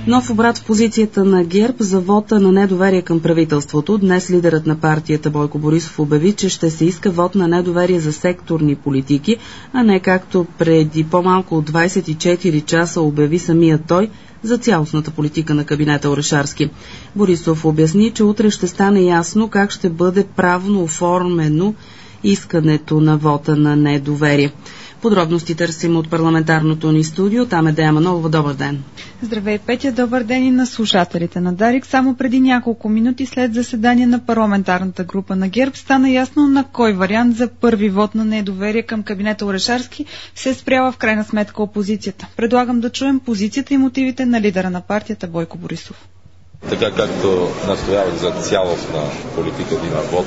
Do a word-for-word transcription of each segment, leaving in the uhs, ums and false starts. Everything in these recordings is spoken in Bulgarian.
Нов обрат в позицията на ГЕРБ за вота на недоверие към правителството. Днес лидерът на партията Бойко Борисов обяви, че ще се иска вот на недоверие за секторни политики, а не както преди по-малко от двадесет и четири часа обяви самият той за цялостната политика на кабинета Орешарски. Борисов обясни, че утре ще стане ясно как ще бъде правно оформено искането на вота на недоверие. Подробности търсим от парламентарното ни студио. Там е Дея Манолова. Добър ден. Здравей, Петя. Добър ден и на слушателите на Дарик. Само преди няколко минути след заседание на парламентарната група на ГЕРБ стана ясно на кой вариант за първи вот на недоверие към кабинета Орешарски се спряла в крайна сметка опозицията. Предлагам да чуем позицията и мотивите на лидера на партията Бойко Борисов. Така както настоявах за цялостна политика да има вод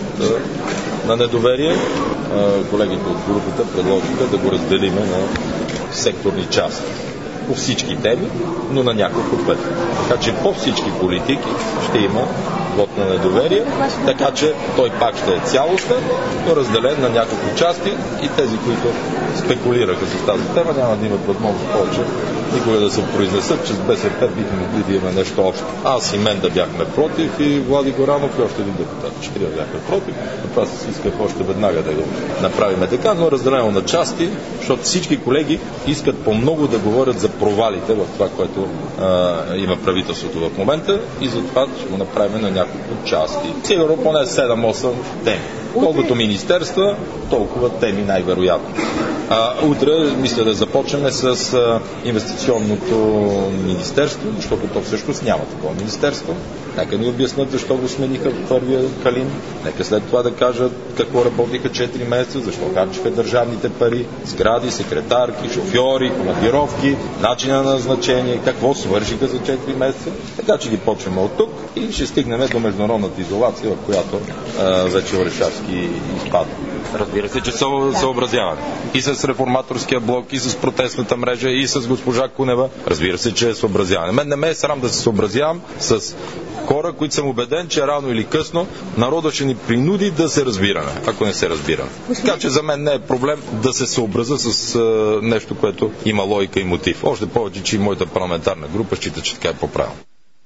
на недоверие, колегите от групата предложиха да го разделиме на секторни части. По всички теми, но на няколко пъти. Така че по всички политики ще има вод на недоверие, така че той пак ще е цялостен, но разделен на няколко части и тези, които спекулираха с тази тема, няма да имат възможност повече никога да се произнесат, че с БСП бихме могли да имаме нещо общо. Аз и Менда бяхме против и Влади Горанов и още един депутат. Четири бяхме против. Това се исках още веднага да го направим така, но разделено на части, защото всички колеги искат по-много да говорят за провалите в това, което а, има правителството в момента и затова ще го направим на няколко части. Сигурно поне седем-осем теми. Колкото министерства, толкова теми най-вероятно. А, утре мисля да започнем с а, инвестиционното министерство, защото то всъщност няма такова министерство. Нека ни обяснат защо го смениха в първия Калин. Нека след това да кажат какво работиха четири месеца, защо харчиха държавните пари, сгради, секретарки, шофьори, командировки, начина на назначение, какво свършиха за четири месеца. Така че ги почваме от тук и ще стигнем до международната изолация, в която а, вече Орешарски изпада. Разбира се, че съобразяване. И с реформаторския блок, и с протестната мрежа, и с госпожа Кунева. Разбира се, че е съобразяване. Мен не ме е срам да се съобразявам с хора, които съм убеден, че рано или късно народа ще ни принуди да се разбираме, ако не се разбираме. Така че за мен не е проблем да се съобразя с а, нещо, което има логика и мотив. Още повече, че и моята парламентарна група счита, че така е по-правилно.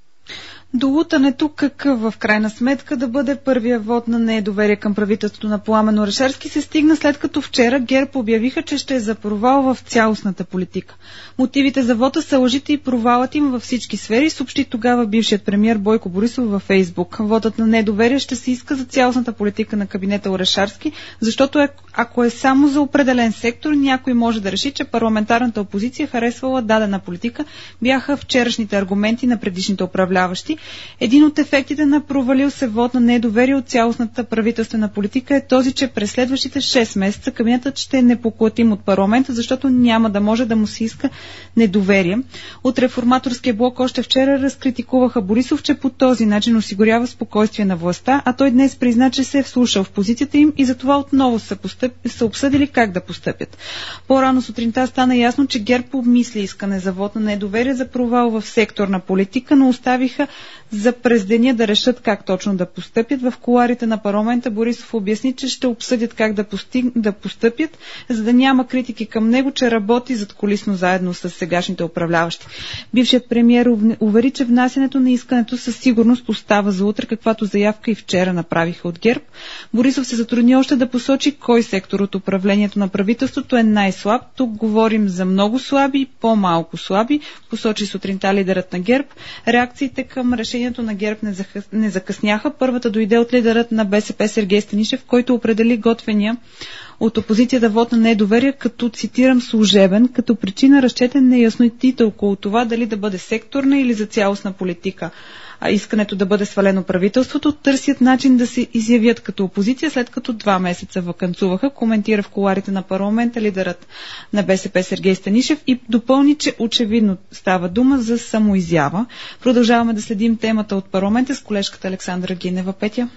До лутането какъв в крайна сметка да бъде първия вод на недоверие към правителството на Пламен Орешарски се стигна след като вчера ГЕРБ обявиха, че ще е за провал в цялостната политика. Мотивите за вота са лъжите и провалът им във всички сфери, съобщи тогава бившият премиер Бойко Борисов във Фейсбук. Вотът на недоверие ще се иска за цялостната политика на кабинета Орешарски, защото е, ако е само за определен сектор, някой може да реши, че парламентарната опозиция харесвала дадена политика, бяха вчерашните аргументи на предишните управляващи. Един от ефектите на провалил се вод на недоверие от цялостната правителствена политика е този, че през следващите шест месеца кабинетът ще е непоклатим от парламента, защото няма да може да му се иска недоверие. От реформаторския блок още вчера разкритикуваха Борисов, че по този начин осигурява спокойствие на властта, а той днес призна, че се е вслушал в позицията им и затова отново са, постъп... са обсъдили как да постъпят. По-рано сутринта стана ясно, че ГЕРБ обмисли искане за вод на недоверие за провал в секторна политика, но оставиха за през деня да решат как точно да постъпят. В кулоарите на парламента Борисов обясни, че ще обсъдят как да, постиг... да постъпят, за да няма критики към него, че работи задкулисно заедно с сегашните управляващи. Бившият премиер увери, че внасянето на искането със сигурност остава за утре, каквато заявка и вчера направиха от ГЕРБ. Борисов се затрудни още да посочи кой сектор от управлението на правителството е най-слаб. Тук говорим за много слаби, по-малко слаби, посочи сутринта лидерът на ГЕРБ. Реакциите към решението на ГЕРБ не, зах... не закъсняха. Първата дойде от лидерът на БСП Сергей Станишев, който определи готвения от опозицията вод на недоверие като, цитирам, служебен, като причина разчетен неясноти около това дали да бъде секторна или за цялостна политика. А искането да бъде свалено правителството, търсят начин да се изявят като опозиция, след като два месеца ваканцуваха, коментира в кулоарите на парламента лидерът на БСП Сергей Станишев и допълни, че очевидно става дума за самоизява. Продължаваме да следим темата от парламента с колежката Александра Гинева. Петя.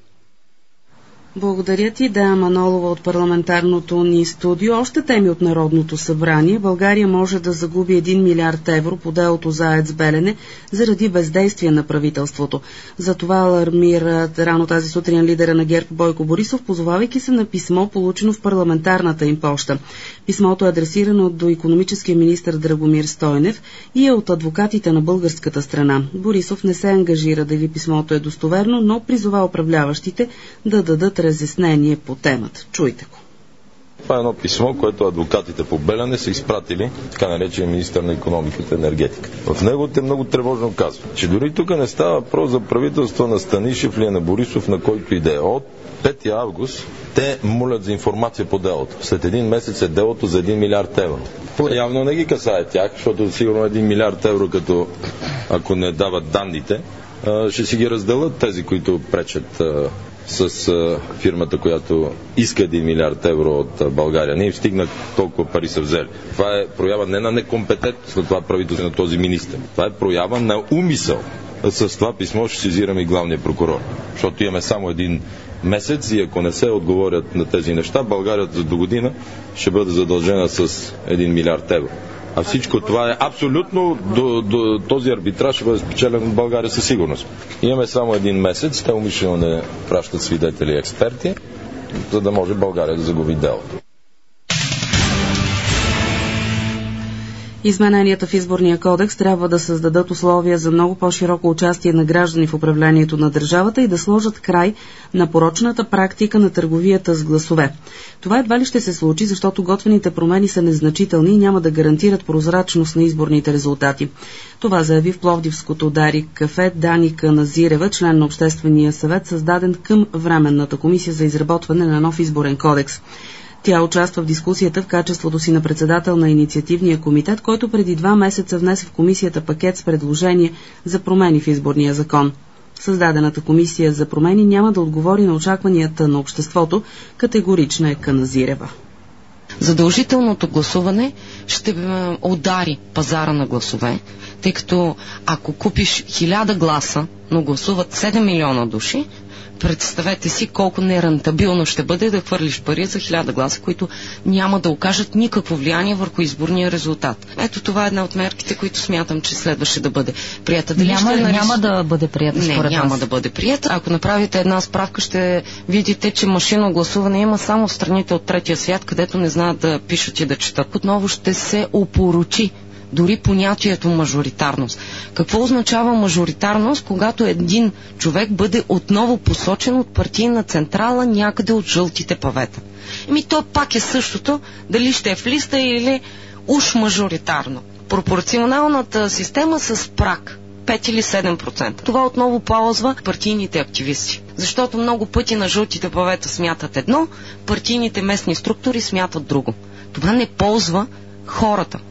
Благодаря ти, Дея Манолова от парламентарното ни студио. Още теми от Народното събрание. България може да загуби един милиард евро по делото за АЕЦ Белене заради бездействие на правителството. За това алармира рано тази сутрин лидера на ГЕРБ Бойко Борисов, позовавайки се на писмо, получено в парламентарната им поща. Писмото е адресирано до икономическия министър Драгомир Стойнев и е от адвокатите на българската страна. Борисов не се ангажира дали писмото е достоверно, но призова управляващите да дадат разяснение по темата. Чуйте го. Това е едно писмо, което адвокатите по Белене са изпратили така наречен министър на икономиката и енергетиката. В него те много тревожно казват, че дори тук не става въпрос за правителство на Станишев или на Борисов, на който и да е. От пети август те молят за информация по делото. След един месец е делото за един милиард евро. Явно не ги касае тях, защото сигурно един милиард евро, като ако не дават данните, ще си ги разделят тези, които пречат с а, фирмата, която иска един милиард евро от България. Не им стигна толкова пари са взели. Това е проява не на некомпетентност на това правителство, на този министър. Това е проява на умисъл. С това писмо ще сезираме и главния прокурор. Защото имаме само един месец и ако не се отговорят на тези неща, България за до година ще бъде задължена с един милиард евро. А всичко това е абсолютно до, до този арбитраж ще бъде спечелен от България със сигурност. Имаме само един месец, те умишлено не пращат свидетели и експерти, за да може България да загуби делото. Измененията в изборния кодекс трябва да създадат условия за много по-широко участие на граждани в управлението на държавата и да сложат край на порочната практика на търговията с гласове. Това едва ли ще се случи, защото готвените промени са незначителни и няма да гарантират прозрачност на изборните резултати. Това заяви в Пловдивското Дарик кафе Даника Назирева, член на Обществения съвет, създаден към Временната комисия за изработване на нов изборен кодекс. Тя участва в дискусията в качеството си на председател на инициативния комитет, който преди два месеца внесе в комисията пакет с предложение за промени в изборния закон. Създадената комисия за промени няма да отговори на очакванията на обществото, категорична е Каназирева. Задължителното гласуване ще удари пазара на гласове, тъй като ако купиш хиляда гласа, но гласуват седем милиона души, представете си колко нерентабилно ще бъде да хвърлиш пари за хиляда гласа, които няма да окажат никакво влияние върху изборния резултат. Ето това е една от мерките, които смятам, че следваше да бъде прията. Дали няма, ще нарис... няма да бъде прията според Не, няма вас. да бъде прията. Ако направите една справка, ще видите, че машинно гласуване има само в страните от третия свят, където не знаят да пишат и да четат. Отново ще се опорочи дори понятието мажоритарност. Какво означава мажоритарност, когато един човек бъде отново посочен от партийна централа някъде от жълтите павета? Еми то пак е същото, дали ще е в листа или уж мажоритарно. Пропорционалната система с праг пет или седем процента. Това отново ползва партийните активисти. Защото много пъти на жълтите павета смятат едно, партийните местни структури смятат друго. Това не ползва хората.